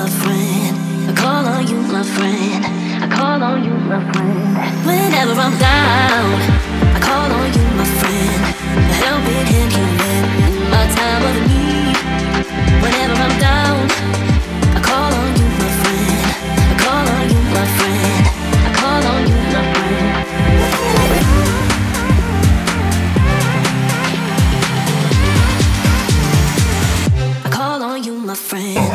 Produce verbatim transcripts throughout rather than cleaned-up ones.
my friend. I call on you, my friend. I call on you, my friend. Whenever I'm down, I call on you, my friend. A helping hand you lend in my time of need. Whenever I'm down, I call on you, my friend. I call on you, my friend. I call on you, my friend. I call on you, my friend.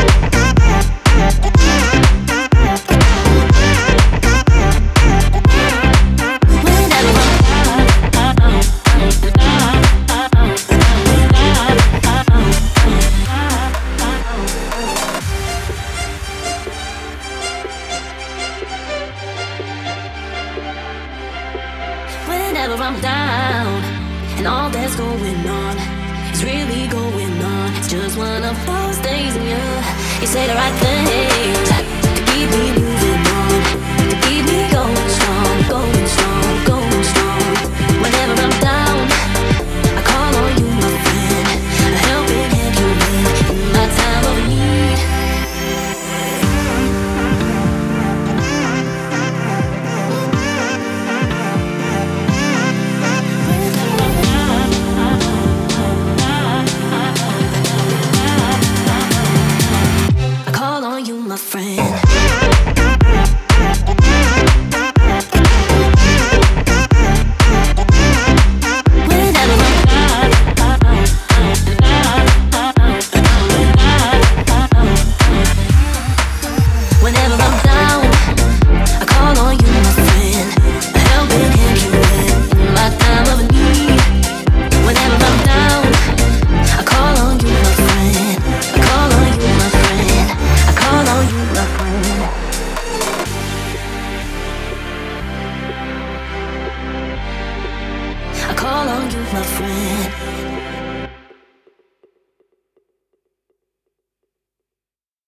Whenever I'm down, and all that's going on is really going on. It's just one of those days, and you, you say the right things to keep me moving on, to keep me going strong, going strong, going strong. Whenever I'm down, I call on you, my friend. A helping hand you lend in my time of need. I call on you, my friend. Whenever I'm down, I call on you, my friend. A helping hand you lend in my time of need. Whenever I'm down, I call on you, my friend. I call on you, my friend. I call on you, my friend. I call on you, my friend.